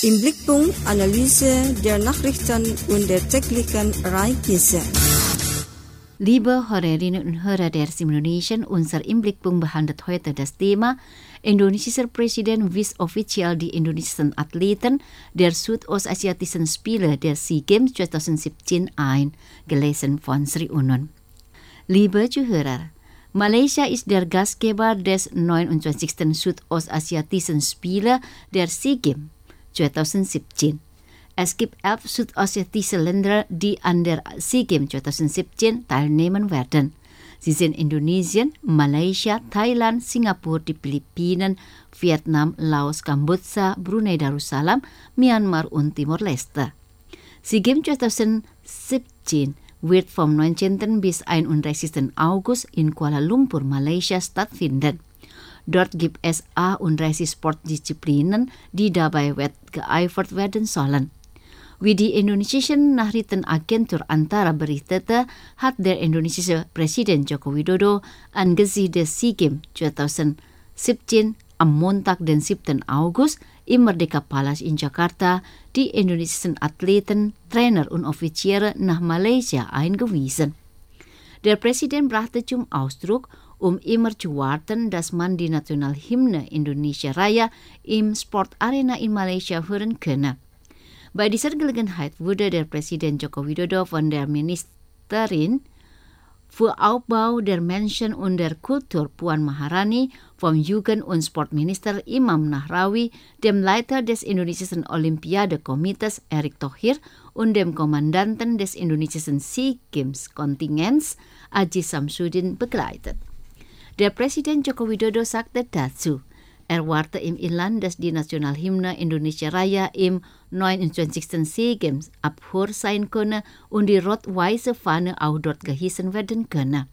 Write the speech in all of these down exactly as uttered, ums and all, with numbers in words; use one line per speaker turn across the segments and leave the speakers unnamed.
Im Blickpunkt Analyse der Nachrichten und der täglichen Ereignisse.
Liebe Hörerinnen und Hörer der Indonesia, unser im Blickpunkt behandelt heute das Thema Indonesischer Präsident wies offiziell die indonesischen Athleten der Südostasiatischen Spiele der SEA Games zwanzig siebzehn ein, gelesen von Sri Unun. Liebe Zuhörer, Malaysia ist der Gastgeber des neunundzwanzigsten Südostasiatischen Spiele der SEA Games zwanzig siebzehn. Es gibt elf südostasiatische Länder, die an der SEA Games zwanzig siebzehn teilnehmen werden. Sie sind Indonesien, Malaysia, Thailand, Singapura, die Philippinen, Vietnam, Laos, Kambodscha, Brunei Darussalam, Myanmar und Timor-Leste. SEA Games zwanzig siebzehn wird vom neunzehnten bis einunddreißigsten August in Kuala Lumpur, Malaysia stattfinden. Dort gibt es einunddreißig Sportdisziplinen, die dabei wetteifert werden sollen. Wie die indonesische Nachrichtenagentur Antara berichtete, hat der indonesische Präsident Joko Widodo angesichts des SEA Games zwanzig siebzehn am Montag, den siebten August, im Merdeka Palace in Jakarta die indonesischen Athleten, Trainer und Offiziere nach Malaysia eingewiesen. Der Präsident brachte zum Ausdruck, um immer zu warten, dass man die Nationalhymne Indonesia Raya im Sportarena in Malaysia hören könne. Bei dieser Gelegenheit wurde der Präsident Joko Widodo von der Ministerin für Aufbau der Menschen und der Kultur Puan Maharani, vom Jugend- und Sportminister Imam Nahrawi, dem Leiter des indonesischen Olympiadekomitees Erick Thohir und dem Kommandanten des indonesischen SEA Games Kontingents Aji Samsudin begleitet. Der Präsident Joko Widodo sagte dazu, er warte im Inland, dass die Nationalhymne Indonesia Raya im neunundzwanzigsten SEA Games abhör sein könne und die rot-weiße Fahne auch dort gehissen werden könne.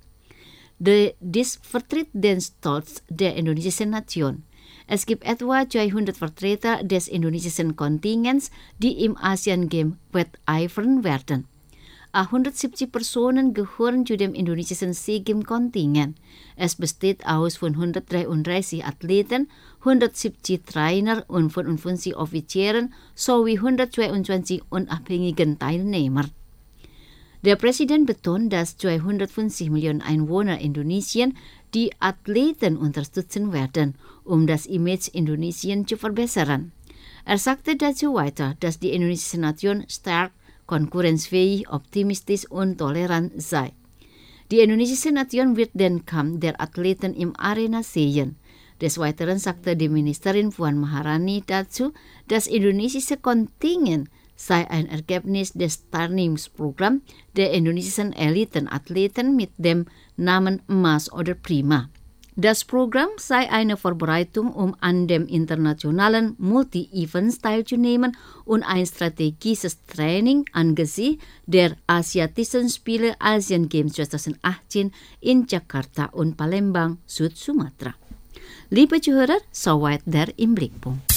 De, dies vertritt den Stolz der indonesischen Nation. Es gibt etwa zweihundert Vertreter des indonesischen Kontingents, die im Asian Games wetteifern werden. hundertsiebzig Personen gehören zu dem indonesischen SEA Games Kontingent. Es besteht aus von hundertdreiunddreißig Athleten, hundertsiebzig Trainer und fünfundfünfzig Offizieren sowie hundertzweiundzwanzig unabhängigen Teilnehmern. Der Präsident betont, dass zweihundertfünfzig Millionen Einwohner Indonesien die Athleten unterstützen werden, um das Image Indonesien zu verbessern. Er sagte dazu weiter, dass die indonesische Nation stark, konkurrenzfähig, optimistisch und tolerant sei. Die indonesische Nation wird den Kampf der Athleten im Arena sehen. Des Weiteren sagte die Ministerin Puan Maharani dazu, das indonesische Kontingent sei ein Ergebnis des Trainingsprogramms der indonesischen Elitenathleten mit dem Namen Emas oder Prima. Das Programm sei eine Vorbereitung, um an dem internationalen Multi-Events teilzunehmen und ein strategisches Training angesichts der Asiatischen Spiele Asian Games zwanzig achtzehn in Jakarta und Palembang, Süd-Sumatra. Liebe Zuhörer, soweit der im Blickpunkt.